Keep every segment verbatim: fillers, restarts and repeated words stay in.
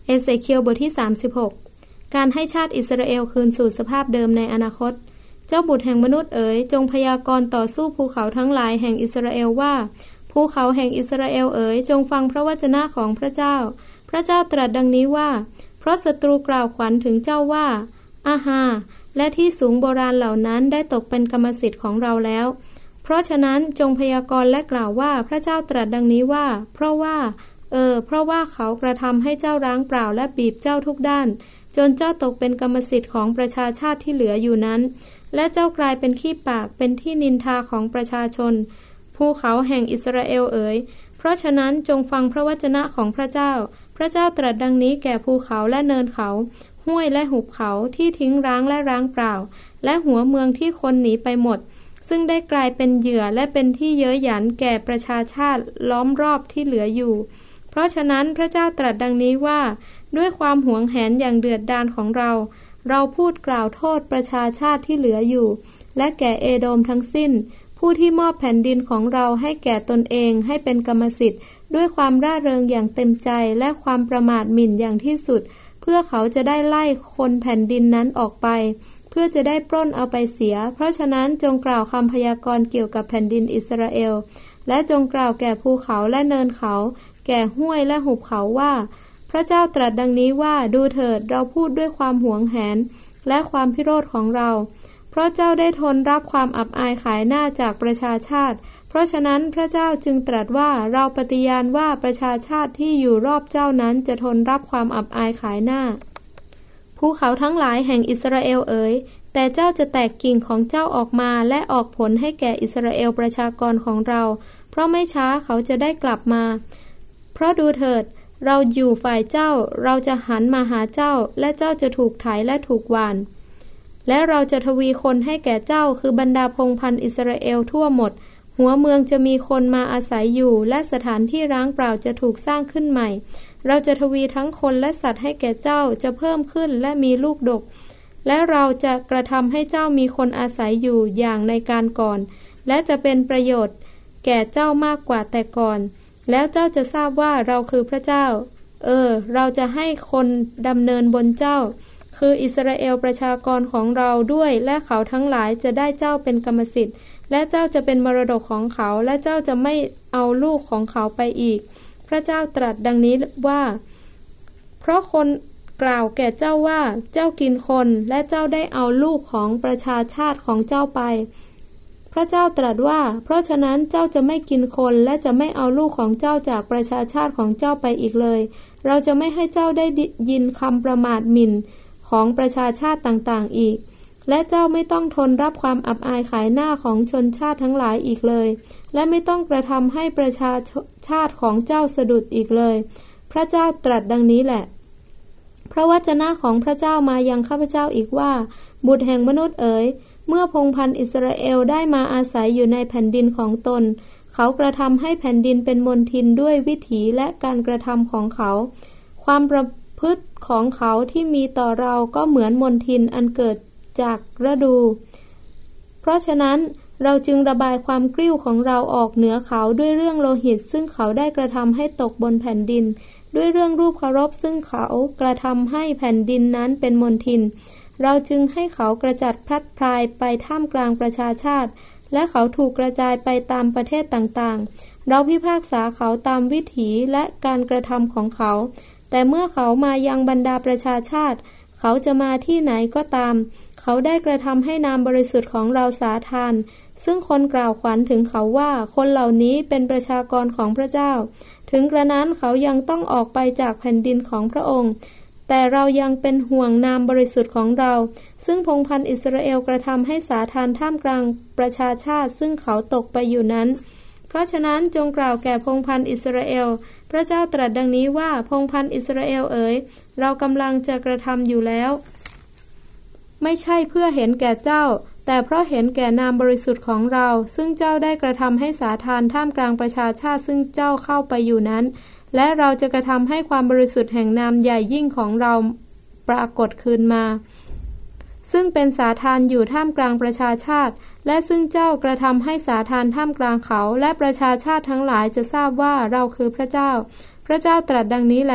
เอเสเคียลบทที่สามสิบหกการให้ชาติอิสราเอลคืนสู่สภาพเดิมในอนาคตเจ้าบุตรแห่งมนุษย์เอ๋ยจงพยากรณ์ต่อสู้ภูเขาทั้งหลายแห่งอิสราเอลว่าภูเขาแห่งอิสราเอลเอ๋ยจงฟังพระวจนะของพระเจ้าพระเจ้าตรัสดังนี้ว่าเพราะศัตรูกล่าวขวัญถึงเจ้าว่าอาฮาและที่สูงโบราณเหล่านั้นได้ตกเป็นกรรมสิทธิ์ของเราแล้วเพราะฉะนั้นจงพยากรณ์และกล่าวว่าพระเจ้าตรัสดังนี้ว่าเพราะว่าเออเพราะว่าเขากระทำให้เจ้าร้างเปล่าและบีบเจ้าทุกด้านจนเจ้าตกเป็นกรรมสิทธิ์ของประชาชาติที่เหลืออยู่นั้นและเจ้ากลายเป็นขี้ปากเป็นที่นินทาของประชาชนภูเขาแห่งอิสราเอลเอ๋ยเพราะฉะนั้นจงฟังพระวจนะของพระเจ้าพระเจ้าตรัสดังนี้แก่ภูเขาและเนินเขาห้วยและหุบเขาที่ทิ้งร้างและร้างเปล่าและหัวเมืองที่คนหนีไปหมดซึ่งได้กลายเป็นเหยื่อและเป็นที่เย้ยหยันแก่ประชาชาติล้อมรอบที่เหลืออยู่เพราะฉะนั้นพระเจ้าตรัสดังนี้ว่าด้วยความหวงแหนอย่างเดือดดาลของเราเราพูดกล่าวโทษประชาชาติที่เหลืออยู่และแก่เอโดมทั้งสิ้นผู้ที่มอบแผ่นดินของเราให้แก่ตนเองให้เป็นกรรมสิทธิ์ด้วยความร่าเริงอย่างเต็มใจและความประมาทหมิ่นอย่างที่สุดเพื่อเขาจะได้ไล่คนแผ่นดินนั้นออกไปเพื่อจะได้ปล้นเอาไปเสียเพราะฉะนั้นจงกล่าวคำพยากรณ์เกี่ยวกับแผ่นดินอิสราเอลและจงกล่าวแก่ภูเขาและเนินเขาแก่ห้วยและหุบเขาว่าพระเจ้าตรัสดังนี้ว่าดูเถิดเราพูดด้วยความหวงแหนและความพิโรธของเราเพราะเจ้าได้ทนรับความอับอายขายหน้าจากประชาชาติเพราะฉะนั้นพระเจ้าจึงตรัสว่าเราปฏิญาณว่าประชาชาติที่อยู่รอบเจ้านั้นจะทนรับความอับอายขายหน้าภูเขาทั้งหลายแห่งอิสราเอลเอ๋ยแต่เจ้าจะแตกกิ่งของเจ้าออกมาและออกผลให้แก่อิสราเอลประชากรของเราเพราะไม่ช้าเขาจะได้กลับมาเพราะดูเถิดเราอยู่ฝ่ายเจ้าเราจะหันมาหาเจ้าและเจ้าจะถูกไถและถูกหว่านและเราจะทวีคนให้แก่เจ้าคือบรรดาพงศ์พันธุ์อิสราเอลทั่วหมดหัวเมืองจะมีคนมาอาศัยอยู่และสถานที่ร้างเปล่าจะถูกสร้างขึ้นใหม่เราจะทวีทั้งคนและสัตว์ให้แก่เจ้าจะเพิ่มขึ้นและมีลูกดกและเราจะกระทำให้เจ้ามีคนอาศัยอยู่อย่างในการก่อนและจะเป็นประโยชน์แก่เจ้ามากกว่าแต่ก่อนแล้วเจ้าจะทราบว่าเราคือพระเจ้าเออเราจะให้คนดำเนินบนเจ้าคืออิสราเอลประชากรของเราด้วยและเขาทั้งหลายจะได้เจ้าเป็นกรรมสิทธิ์และเจ้าจะเป็นมรดกของเขาและเจ้าจะไม่เอาลูกของเขาไปอีกพระเจ้าตรัสดังนี้ว่าเพราะคนกล่าวแก่เจ้าว่าเจ้ากินคนและเจ้าได้เอาลูกของประชาชาติของเจ้าไปพระเจ้าตรัสว่าเพราะฉะนั้นเจ้าจะไม่กินคนและจะไม่เอาลูกของเจ้าจากประชาชาติของเจ้าไปอีกเลยเราจะไม่ให้เจ้าได้ยินคำประมาทหมิ่นของประชาชาติต่างๆอีกและเจ้าไม่ต้องทนรับความอับอายขายหน้าของชนชาติทั้งหลายอีกเลยและไม่ต้องกระทำให้ประชาชาติของเจ้าสะดุดอีกเลยพระเจ้าตรัสดังนี้แหละพระวจนะของพระเจ้ามายังข้าพเจ้าอีกว่าบุตรแห่งมนุษย์เอ๋ยเมื่อพงศ์พันธุ์อิสราเอลได้มาอาศัยอยู่ในแผ่นดินของตนเขากระทำให้แผ่นดินเป็นมลทินด้วยวิถีและการกระทำของเขาความประพฤติของเขาที่มีต่อเราก็เหมือนมลทินอันเกิดจากฤดูเพราะฉะนั้นเราจึงระบายความกริ้วของเราออกเหนือเขาด้วยเรื่องโลหิตซึ่งเขาได้กระทำให้ตกบนแผ่นดินด้วยเรื่องรูปเคารพซึ่งเขากระทำให้แผ่นดินนั้นเป็นมลทินเราจึงให้เขากระจัดพลัดพรายไปท่ามกลางประชาชาติและเขาถูกกระจายไปตามประเทศต่างๆเราพิพากษาเขาตามวิถีและการกระทำของเขาแต่เมื่อเขามายังบรรดาประชาชาติเขาจะมาที่ไหนก็ตามเขาได้กระทำให้นามบริสุทธิ์ของเราสาทานซึ่งคนกล่าวขวัญถึงเขาว่าคนเหล่านี้เป็นประชากรของพระเจ้าถึงกระนั้นเขายังต้องออกไปจากแผ่นดินของพระองค์แต่เรายังเป็นห่วงนามบริสุทธิ์ของเราซึ่งพงศ์พันธุ์อิสราเอลกระทำให้สาทานท่ามกลางประชาชาติซึ่งเขาตกไปอยู่นั้นเพราะฉะนั้นจงกล่าวแก่พงศ์พันธุ์อิสราเอลพระเจ้าตรัสดังนี้ว่าพงศ์พันธุ์อิสราเอลเอ๋ยเรากำลังจะกระทำอยู่แล้วไม่ใช่เพื่อเห็นแก่เจ้าแต่เพราะเห็นแก่นามบริสุทธิ์ของเราซึ่งเจ้าได้กระทำให้สาทานท่ามกลางประชาชาติซึ่งเจ้าเข้าไปอยู่นั้นและเราจะกระทำให้ความบริสุทธิ์แห่งนามใหญ่ยิ่งของเราปรากฏคืนมาซึ่งเป็นสาทานอยู่ท่ามกลางประชาชาติและซึ่งเจ้ากระทำให้สาทานท่ามกลางเขาและประชาชาติทั้งหลายจะทราบว่าเราคือพระเจ้าพระเจ้าตรัสดังนี้แหละ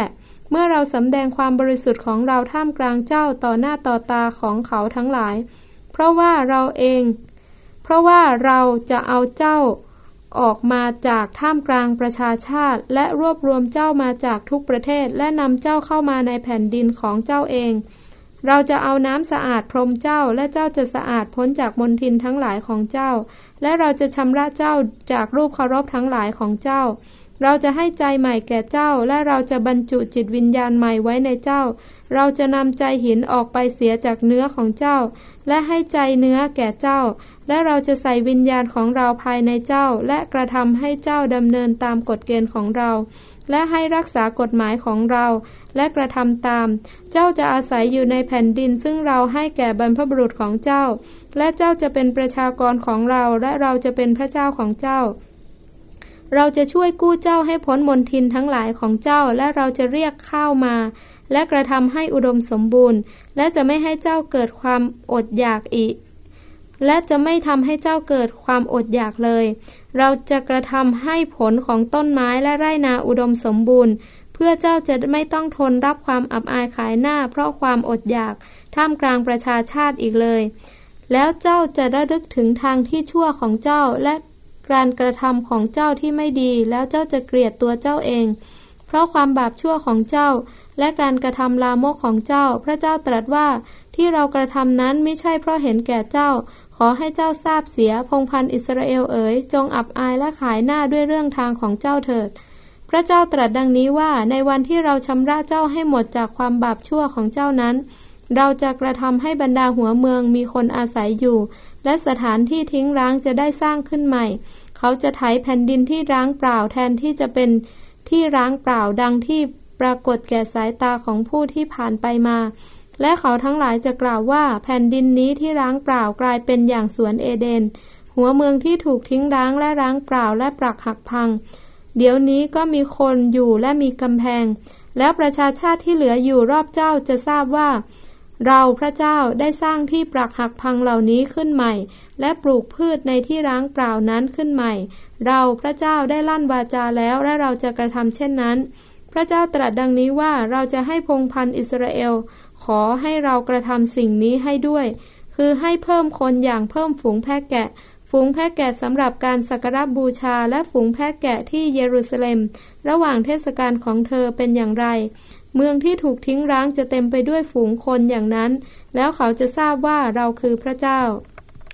เมื่อเราสำแดงความบริสุทธิ์ของเราท่ามกลางเจ้าต่อหน้าต่อตาของเขาทั้งหลายเพราะว่าเราเองเพราะว่าเราจะเอาเจ้าออกมาจากท่ามกลางประชาชาติและรวบรวมเจ้ามาจากทุกประเทศและนำเจ้าเข้ามาในแผ่นดินของเจ้าเองเราจะเอาน้ำสะอาดพรมเจ้าและเจ้าจะสะอาดพ้นจากมลทินทั้งหลายของเจ้าและเราจะชำระเจ้าจากรูปเคารพทั้งหลายของเจ้าเราจะให้ใจใหม่แก่เจ้าและเราจะบรรจุจิตวิญญาณใหม่ไว้ในเจ้าเราจะนำใจหินออกไปเสียจากเนื้อของเจ้าและให้ใจเนื้อแก่เจ้าและเราจะใส่วิญญาณของเราภายในเจ้าและกระทำให้เจ้าดำเนินตามกฎเกณฑ์ของเราและให้รักษากฎหมายของเราและกระทำตามเจ้าจะอาศัยอยู่ในแผ่นดินซึ่งเราให้แก่บรรพบุรุษของเจ้าและเจ้าจะเป็นประชากรของเราและเราจะเป็นพระเจ้าของเจ้าเราจะช่วยกู้เจ้าให้พ้นมลทินทั้งหลายของเจ้าและเราจะเรียกข้าวมาและกระทำให้อุดมสมบูรณ์และจะไม่ให้เจ้าเกิดความอดอยากอีกและจะไม่ทำให้เจ้าเกิดความอดอยากเลยเราจะกระทำให้ผลของต้นไม้และไร่นาอุดมสมบูรณ์เพื่อเจ้าจะไม่ต้องทนรับความอับอายขายหน้าเพราะความอดอยากท่ามกลางประชาชาติอีกเลยแล้วเจ้าจะระลึกถึงทางที่ชั่วของเจ้าและการกระทำของเจ้าที่ไม่ดีแล้วเจ้าจะเกลียดตัวเจ้าเองเพราะความบาปชั่วของเจ้าและการกระทำลามกของเจ้าพระเจ้าตรัสว่าที่เรากระทำนั้นไม่ใช่เพราะเห็นแก่เจ้าขอให้เจ้าทราบเสียพงศ์พันธุ์อิสราเอลเอ๋ยจงอับอายและขายหน้าด้วยเรื่องทางของเจ้าเถิดพระเจ้าตรัสดังนี้ว่าในวันที่เราชำระเจ้าให้หมดจากความบาปชั่วของเจ้านั้นเราจะกระทำให้บรรดาหัวเมืองมีคนอาศัยอยู่และสถานที่ทิ้งร้างจะได้สร้างขึ้นใหม่เขาจะไถแผ่นดินที่ร้างเปล่าแทนที่จะเป็นที่ร้างเปล่าดังที่ปรากฏแก่สายตาของผู้ที่ผ่านไปมาและเขาทั้งหลายจะกล่าวว่าแผ่นดินนี้ที่ร้างเปล่ากลายเป็นอย่างสวนเอเดนหัวเมืองที่ถูกทิ้งร้างและร้างเปล่าและปรักหักพังเดี๋ยวนี้ก็มีคนอยู่และมีกำแพงแล้วประชาชาติที่เหลืออยู่รอบเจ้าจะทราบว่าเราพระเจ้าได้สร้างที่ปรักหักพังเหล่านี้ขึ้นใหม่และปลูกพืชในที่ร้างเปล่านั้นขึ้นใหม่เราพระเจ้าได้ลั่นวาจาแล้วและเราจะกระทำเช่นนั้นพระเจ้าตรัสดังนี้ว่าเราจะให้พงศ์พันธุ์อิสราเอลขอให้เรากระทำสิ่งนี้ให้ด้วยคือให้เพิ่มคนอย่างเพิ่มฝูงแพะแกะฝูงแพะแกะสำหรับการสักการะบูชาและฝูงแพะแกะที่เยรูซาเล็มระหว่างเทศกาลของเธอเป็นอย่างไรเมืองที่ถูกทิ้งร้างจะเต็มไปด้วยฝูงคนอย่างนั้นแล้วเขาจะทราบว่าเราคือพระเจ้า